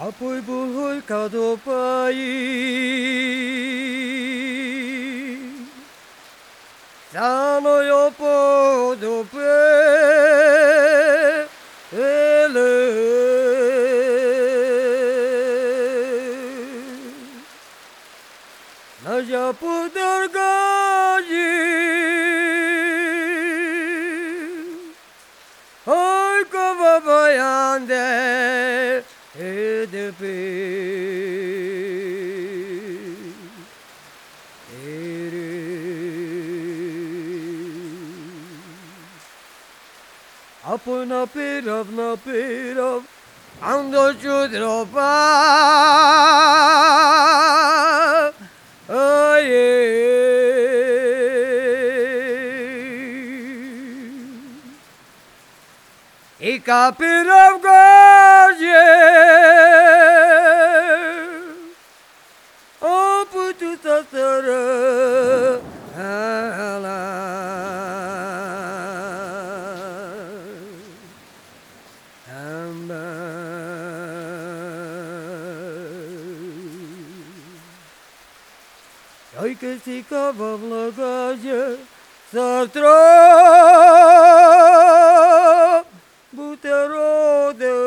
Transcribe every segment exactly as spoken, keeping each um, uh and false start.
Apoy buhay kadupay Sano yo po dupe ele Na ja pudar gaji Ay ko babayande Edepe Ere Apna pirav na pirav Ando chudropa Aye Ika pirav gaje Aputu tatara ala Amba Ay que si cavavla gaje Sartra Buterode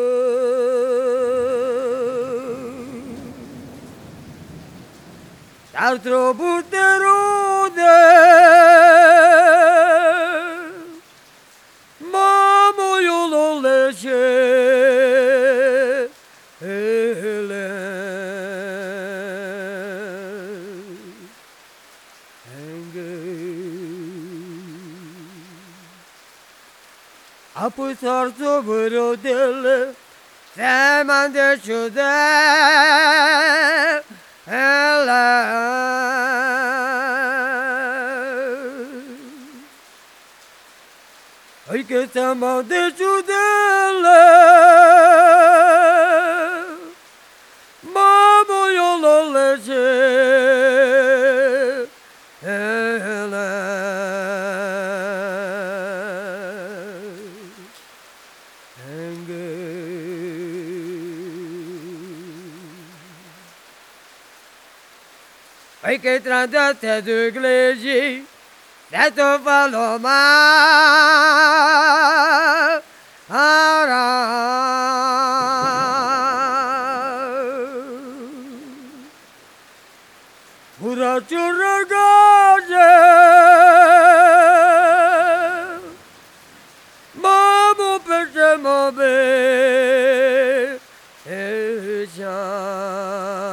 Sartra buterode Mamo yolo leche Ele Apo sarto vero delle Semande ciude Ella Ay che semande ciudelle Mamo io lo legge Ella Ay che tradate due glegi, detto paloma, ara. Buracho ragazze, mamo per te mobe, e già.